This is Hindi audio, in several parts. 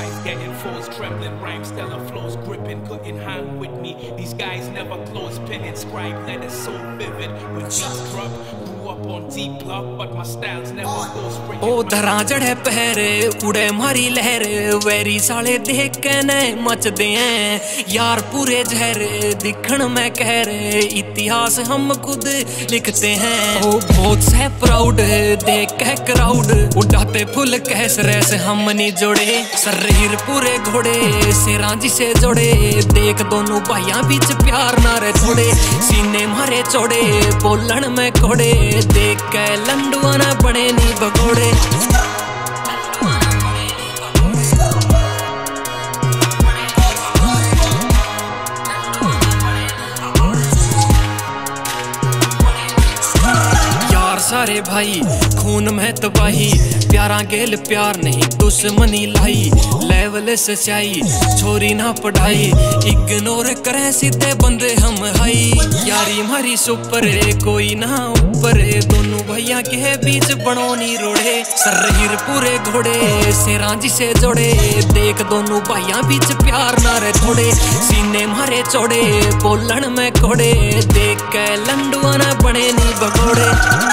Eyes getting foes trembling, rhyme stellar flows gripping, couldn't hang with me. These guys never close pen, inscribe letters so vivid. When beats drop, grew up on deep block, but my styles never go straight. ओ धरा चढ़े पैर उड़े मारी लहर, वैरी साले देख के न मचदे हैं यार पूरे जहर, दिखण में कहर इतिहास हम खुद लिखते हैं। ओ बहुत से प्राउड देख के क्राउड उड़ाते फुल कैस रैस हम नहीं जोड़े, शरीर पूरे घोड़े से रांझी से जोड़े, देख दोनों भाइयां बीच प्यार ना रे थोड़े, सीने मारे चौड़े बोलन में घोड़े, देख के लंडुआ ना बने नी भगोड़े। सारे भाई खून में तबाही, प्यारा गेल प्यार नहीं दुश्मनी लाई, लेवल से सच्चाई छोरी ना पढ़ाई, इग्नोर करें सीधे बंदे हम हाई, यारी मारी सुपर कोई ना ऊपर, दोनों भैया के बीच बनोनी रोड़े, शरीर पूरे घोड़े से रांझी से जोड़े, देख दोनों भैया बीच प्यार ना रे थोड़े, सीने मारे चौड़े बोलन में घोड़े, देख के लंडुआ ना बने नी भगोड़े।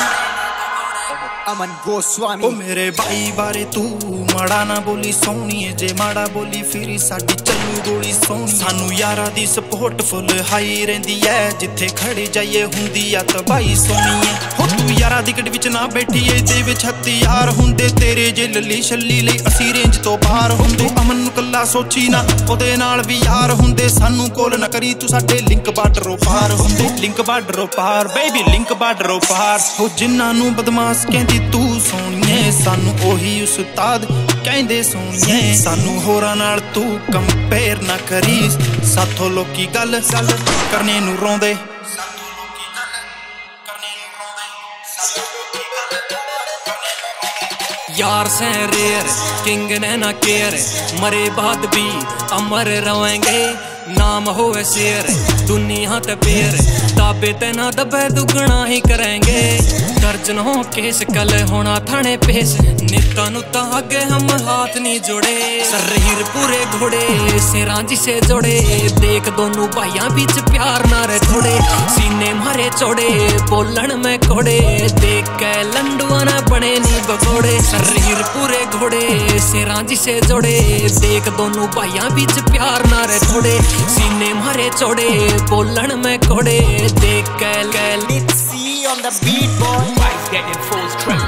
अमन गोस्वामी ओ मेरे भाई बारे तू माड़ा ना बोली सोहणीए, जे माड़ा बोली फिर साडी चलू गोली सोहणी, सानू यारा दी सपोर्ट फुल हाई रहिंदी है, जिथे खड़े जाइए हुंदी आ तबाही सोहणीए। हो तू यारा दी गड्डी विच ना बैठीए, दे विच हथियार हुंदे तेरे, जे लली छल्ली लई असी रेंज तो बाहर हुंदे, अमन नू कल्ला सोची ना ओदे नाल भी यार हुंदे, सानू कोल ना करी तू साडे लिंक बार्डरों पार हुंदे, लिंक बार्डरों पार बेबी लिंक बार्डरों पार। हो जिन्हां नू बदमाश कहंदी तू सोहणीए, सानू ओही उस्ताद कहंदे सोहणीए, सानू होरां नाल तू कंपेयर ना करी, साथों लोकी गल करने नू रोंदे, यार से रेयर किंग ने ना केयर, मरे बाद भी अमर रहेंगे, नाम होवे शेर दुनिया ते पेर, ताबे ते ना दबे दुगना ही करेंगे, दर्जनों केस कल होना थाने पेश, नित्ता नुत्ता आगे हम हाथ नहीं जोड़े, शरीर पूरे घोड़े से रांझी से जोड़े, देख दोनों भाइयां बीच प्यार ना रे थोड़े, सीने मारे चौड़े बोलन में घोड़े, देख के लंडुआ ना बने नी भगोड़े, शरीर पूरे घोड़े से रांझी से जोड़े, देख दोनों भाइयां बीच प्यार ना रे थोड़े, सीने मारे चौड़े बोलन में घोड़े, देख के Let's see on the beat boy. Eyes getting foes trembling.